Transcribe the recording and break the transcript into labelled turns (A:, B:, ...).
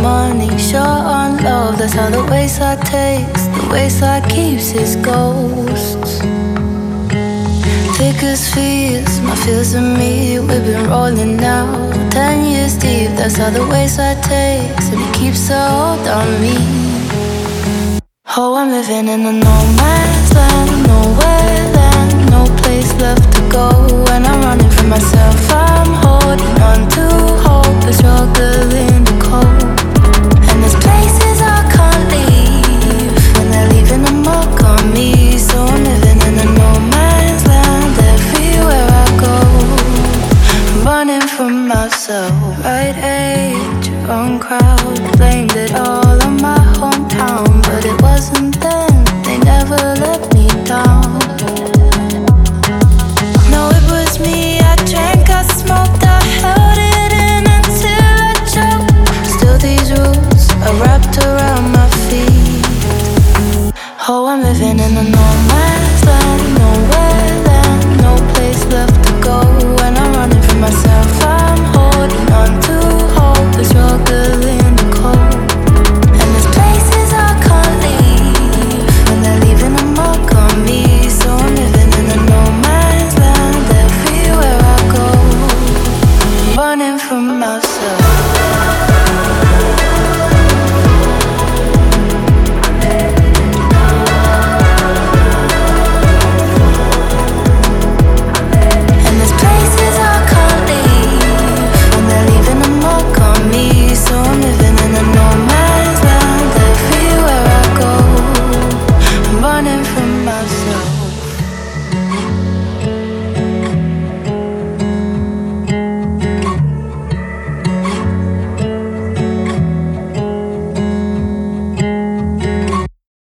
A: money, short on love. That's how the wayside takes, the wayside keeps its ghosts. Thick as fears, my fears and me, we've been rolling now 10 years deep, that's how the wayside takes, and it keeps a hold on me. Oh, I'm living in a no man's land, nowhere land, no place left to go. When I'm running from myself, I'm holding on to hope, but struggling to cope. And there's places I can't leave, and they're leaving a mark on me. So I'm living in a no man's land, everywhere I go, I'm running from myself. Right age, wrong crowd, blamed it all on my hometown, but it wasn't then, they never let me down. No, it was me, I drank, I smoked, I held it in until I choked. Still these rules are wrapped around my feet. Oh, I'm living in a no man's